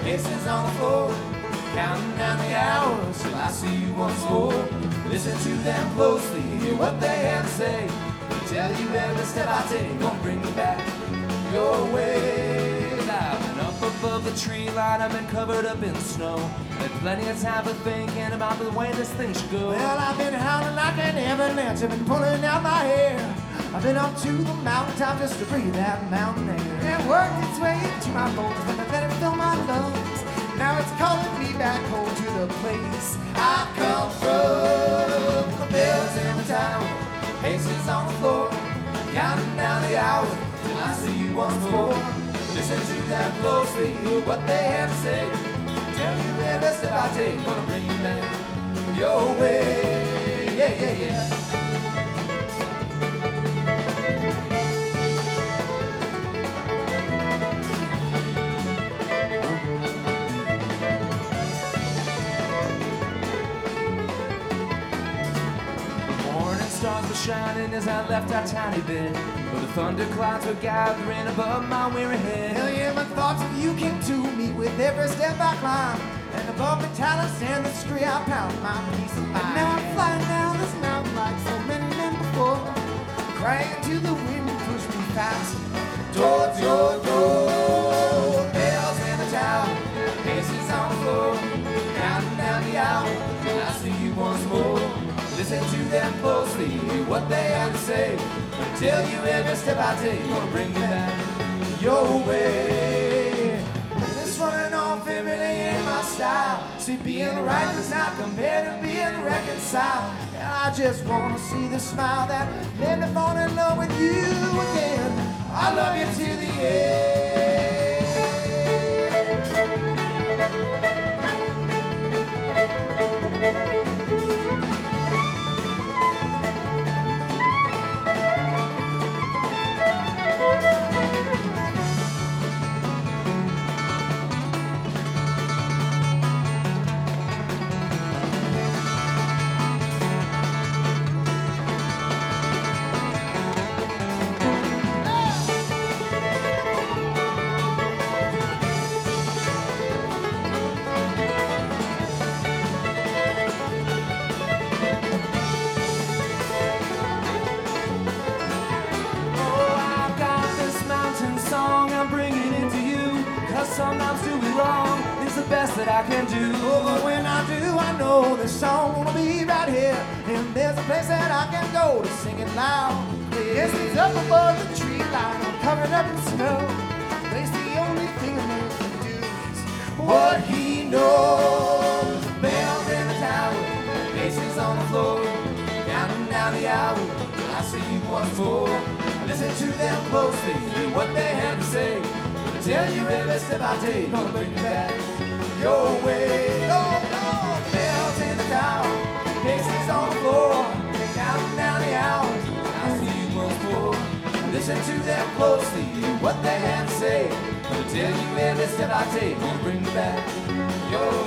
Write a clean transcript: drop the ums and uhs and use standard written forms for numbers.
faces on the floor, counting down the hours till I see you once more. Listen to them closely, hear what they have to say. Tell you every step I take, gonna bring you back your way. I've been up above the tree line, I've been covered up in snow. Had plenty of time for thinking about the way this thing should go. Well, I've been howling like an avalanche, I've been pulling out my hair. I've been up to the mountaintop just to breathe that mountain air. It worked its way into my bones, but I let it fill my lungs. Now it's calling me back home to the place I come from. The bells in the town, faces on the floor, counting down the hours till I see you once more. Listen to them closely, hear what they have to say. Tell you every step I take, gonna bring you back your way. Yeah, yeah, yeah. Stars were shining as I left our tiny bed, but the thunderclouds were gathering above my weary head. Hell yeah, my thoughts of you came to me with every step I climb, and above the talus and the street I pound my peace of mind. And now I'm flying down this mountain like so many men before, crying to the wind to push me fast towards your door. Bells in the tower, faces on the floor, counting down the hour till I see you once more. Listen to them closely, hear what they have to say. Tell you every step I take, gonna bring you back your way. This running off every day in my style. See, being right does not compare to being reconciled. And I just wanna see the smile that made me fall in love with you again. I love you to the end. Sometimes doing wrong is the best that I can do. Oh, but when I do, I know this song will be right here. And there's a place that I can go to sing it loud. Yes, it's up above the tree line, I'm covered up in snow. Place the only thing a man can do is what he knows. Bells in the tower, faces on the floor, counting down the hour till I see you once more. Listen to them closely, hear what they have to say. Tell you every step I take, gonna bring you back your way. Oh, oh, bells in the tower, faces on the floor, counting down the hours, I'll see you once more. Listen to them closely, hear what they have to say. Tell you every step I take, gonna bring you back your